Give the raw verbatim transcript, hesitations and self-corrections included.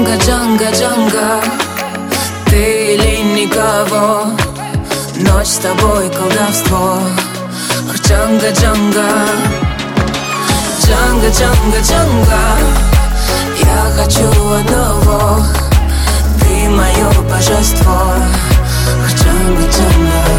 Джанго, Джанго, Джанго, ты или никого, ночь с тобой колдовство. Ах, Джанго, Джанго, Джанго, Джанго, Джанго, я хочу одного, ты мое божество. Ах, Джанго, Джанго.